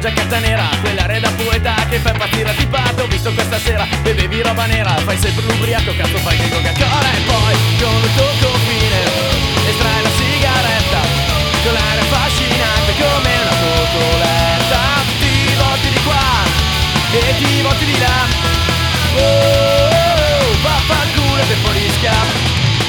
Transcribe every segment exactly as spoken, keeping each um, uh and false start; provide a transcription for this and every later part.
giacchetta nera, quell'area da poeta che fa impazzire a tipate. Ho visto questa sera, bevevi roba nera, fai sempre l'ubriaco, cazzo fai che Coca-Cola. E poi con un tocco fine estrai la sigaretta, con l'aria affascinante come una cotoletta. Ti volti di qua e ti volti di là, oh, oh, oh, vaffanculo e tempo di schiaffo.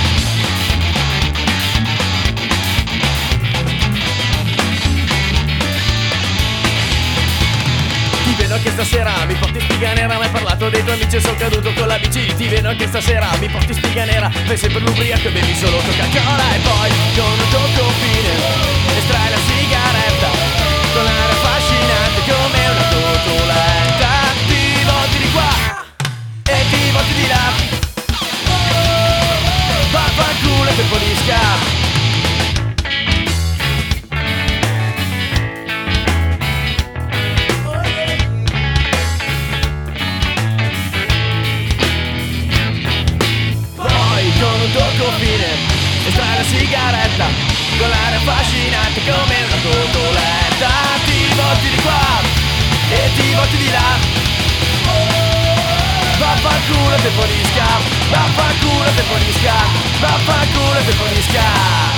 Ti vedo che stasera mi porti spiga nera, mi hai parlato dei tuoi amici e sono caduto con la bici. Ti vedo che stasera mi porti spiga nera, fai sempre l'ubriaco e bevi solo Coca-Cola. E poi con un tocco fine estrai la sigaretta, con l'aria affascinante come una cotoletta. Ti volti di qua e ti volti di là, vaffanculo e tempo di schiaffo. Tocco fine estrai la sigaretta, con l'aria affascinante come una cotoletta. Ti volti di qua e ti volti di là, vaffanculo tempo di schiaffo, vaffanculo tempo di schiaffo, vaffanculo tempo di schiaffo.